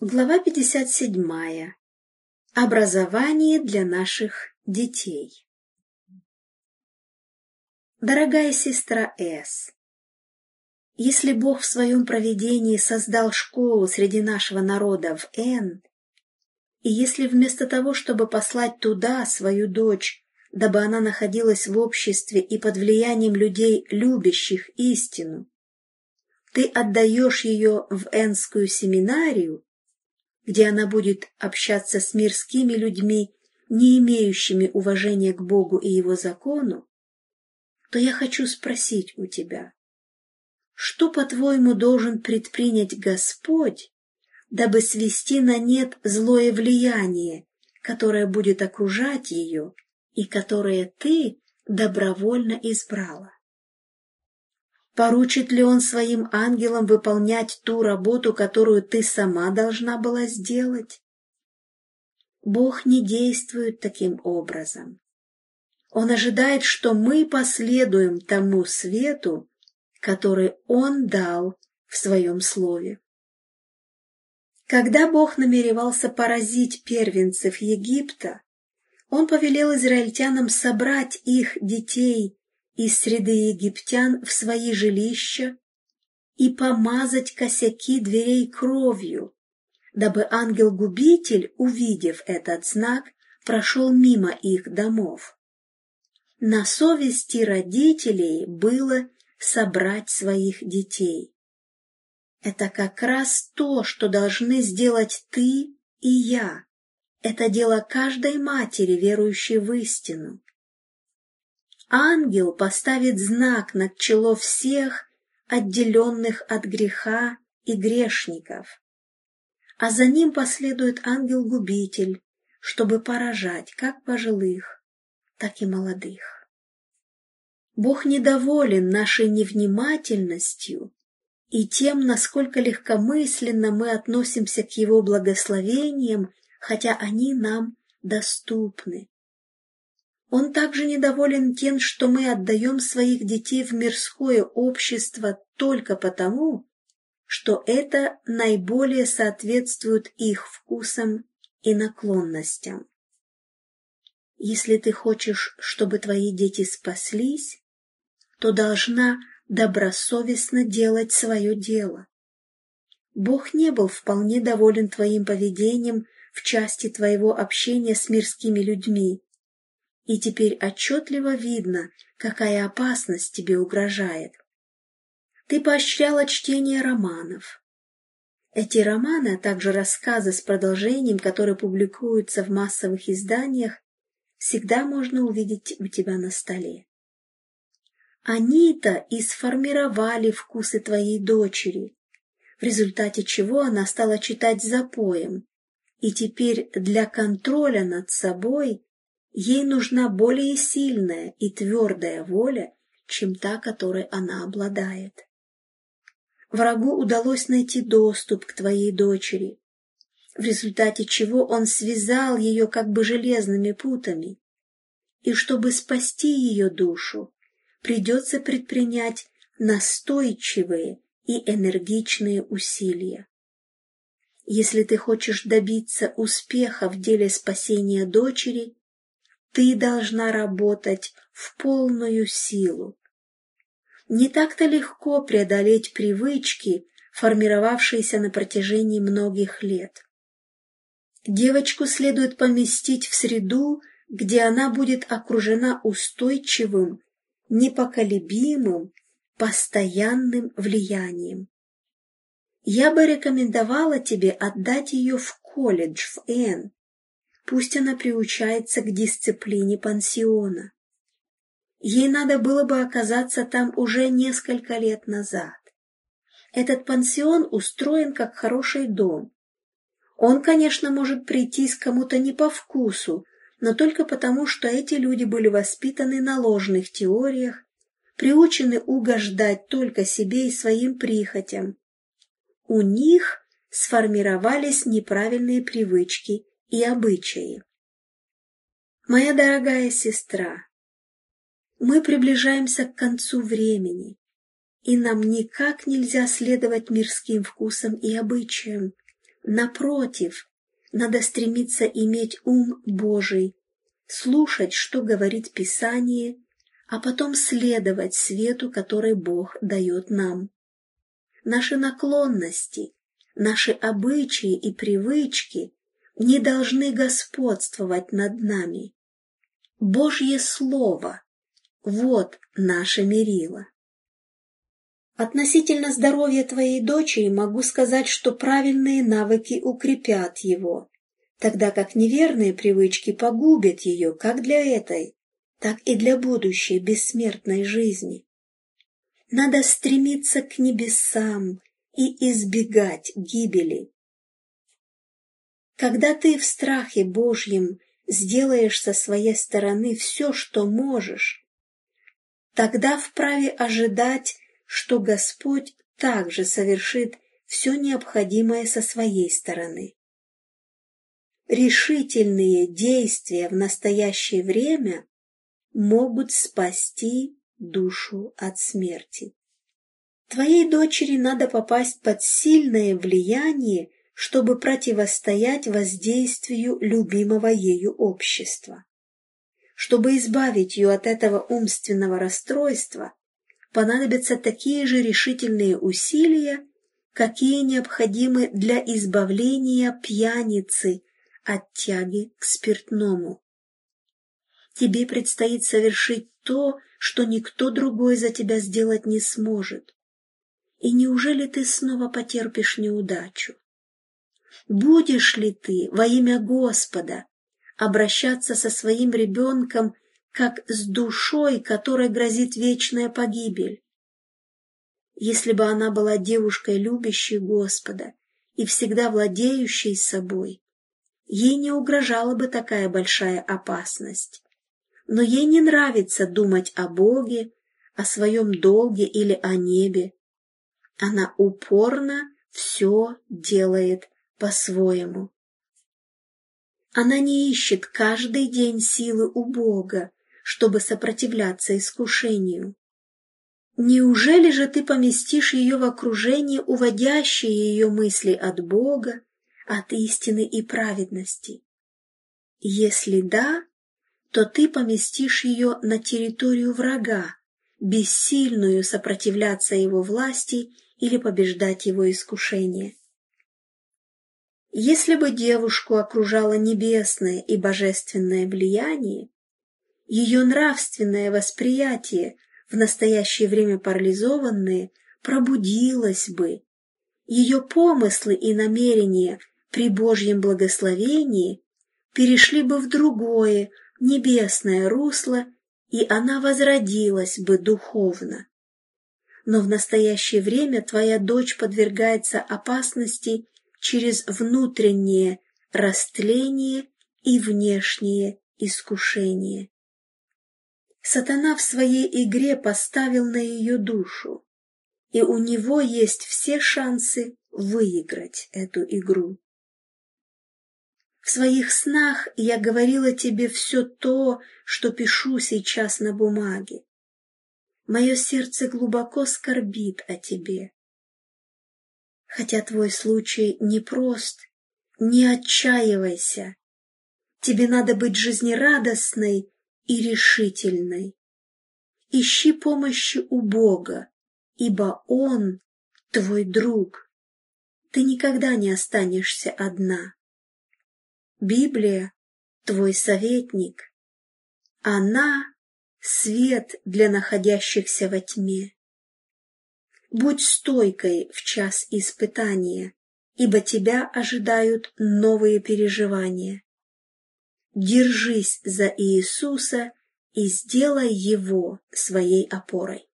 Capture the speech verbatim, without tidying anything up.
Глава пятьдесят семь. Образование для наших детей. Дорогая сестра С, если Бог в своем провидении создал школу среди нашего народа в Н, и если вместо того, чтобы послать туда свою дочь, дабы она находилась в обществе и под влиянием людей, любящих истину, ты отдаешь ее в Энскую семинарию, где она будет общаться с мирскими людьми, не имеющими уважения к Богу и Его закону, то я хочу спросить у тебя, что, по-твоему, должен предпринять Господь, дабы свести на нет злое влияние, которое будет окружать ее и которое ты добровольно избрала? Поручит ли Он своим ангелам выполнять ту работу, которую ты сама должна была сделать? Бог не действует таким образом. Он ожидает, что мы последуем тому свету, который Он дал в Своем Слове. Когда Бог намеревался поразить первенцев Египта, Он повелел израильтянам собрать их детей из среды египтян в свои жилища и помазать косяки дверей кровью, дабы ангел-губитель, увидев этот знак, прошел мимо их домов. На совести родителей было собрать своих детей. Это как раз то, что должны сделать ты и я. Это дело каждой матери, верующей в истину. Ангел поставит знак над чело всех, отделенных от греха и грешников, а за ним последует ангел-губитель, чтобы поражать как пожилых, так и молодых. Бог недоволен нашей невнимательностью и тем, насколько легкомысленно мы относимся к Его благословениям, хотя они нам доступны. Он также недоволен тем, что мы отдаем своих детей в мирское общество только потому, что это наиболее соответствует их вкусам и наклонностям. Если ты хочешь, чтобы твои дети спаслись, то должна добросовестно делать свое дело. Бог не был вполне доволен твоим поведением в части твоего общения с мирскими людьми, и теперь отчетливо видно, какая опасность тебе угрожает. Ты поощряла чтение романов. Эти романы, а также рассказы с продолжением, которые публикуются в массовых изданиях, всегда можно увидеть у тебя на столе. Они-то и сформировали вкусы твоей дочери, в результате чего она стала читать запоем, и теперь для контроля над собой ей нужна более сильная и твердая воля, чем та, которой она обладает. Врагу удалось найти доступ к твоей дочери, в результате чего он связал ее как бы железными путами, и чтобы спасти ее душу, придется предпринять настойчивые и энергичные усилия. Если ты хочешь добиться успеха в деле спасения дочери, ты должна работать в полную силу. Не так-то легко преодолеть привычки, формировавшиеся на протяжении многих лет. Девочку следует поместить в среду, где она будет окружена устойчивым, непоколебимым, постоянным влиянием. Я бы рекомендовала тебе отдать ее в колледж в Н. Пусть она приучается к дисциплине пансиона. Ей надо было бы оказаться там уже несколько лет назад. Этот пансион устроен как хороший дом. Он, конечно, может прийтись кому-то не по вкусу, но только потому, что эти люди были воспитаны на ложных теориях, приучены угождать только себе и своим прихотям. У них сформировались неправильные привычки и обычаи. Моя дорогая сестра, мы приближаемся к концу времени, и нам никак нельзя следовать мирским вкусам и обычаям, Напротив, надо стремиться иметь ум Божий, слушать, что говорит Писание, а потом следовать свету, который Бог дает нам. Наши наклонности, наши обычаи и привычки не должны господствовать над нами. Божье Слово – вот наше мерило. Относительно здоровья твоей дочери могу сказать, что правильные навыки укрепят его, тогда как неверные привычки погубят ее как для этой, так и для будущей бессмертной жизни. Надо стремиться к небесам и избегать гибели. Когда ты в страхе Божьем сделаешь со своей стороны все, что можешь, тогда вправе ожидать, что Господь также совершит все необходимое со своей стороны. Решительные действия в настоящее время могут спасти душу от смерти. Твоей дочери надо попасть под сильное влияние, чтобы противостоять воздействию любимого ею общества. Чтобы избавить ее от этого умственного расстройства, понадобятся такие же решительные усилия, какие необходимы для избавления пьяницы от тяги к спиртному. Тебе предстоит совершить то, что никто другой за тебя сделать не сможет. И неужели ты снова потерпишь неудачу? Будешь ли ты во имя Господа обращаться со своим ребенком как с душой, которой грозит вечная погибель? Если бы она была девушкой, любящей Господа и всегда владеющей собой, ей не угрожала бы такая большая опасность. Но ей не нравится думать о Боге, о своем долге или о небе. Она упорно все делает по-своему. Она не ищет каждый день силы у Бога, чтобы сопротивляться искушению. Неужели же ты поместишь ее в окружение, уводящее ее мысли от Бога, от истины и праведности? Если да, то ты поместишь ее на территорию врага, бессильную сопротивляться его власти или побеждать его искушение. Если бы девушку окружало небесное и божественное влияние, ее нравственное восприятие, в настоящее время парализованное, пробудилось бы, ее помыслы и намерения при Божьем благословении перешли бы в другое, небесное русло, и она возродилась бы духовно. Но в настоящее время твоя дочь подвергается опасности через внутреннее растление и внешнее искушение. Сатана в своей игре поставил на ее душу, и у него есть все шансы выиграть эту игру. В своих снах я говорила тебе все то, что пишу сейчас на бумаге. Мое сердце глубоко скорбит о тебе. Хотя твой случай непрост, не отчаивайся. Тебе надо быть жизнерадостной и решительной. Ищи помощи у Бога, ибо Он твой друг. Ты никогда не останешься одна. Библия — твой советник. Она — свет для находящихся во тьме. Будь стойкой в час испытания, ибо тебя ожидают новые переживания. Держись за Иисуса и сделай Его своей опорой.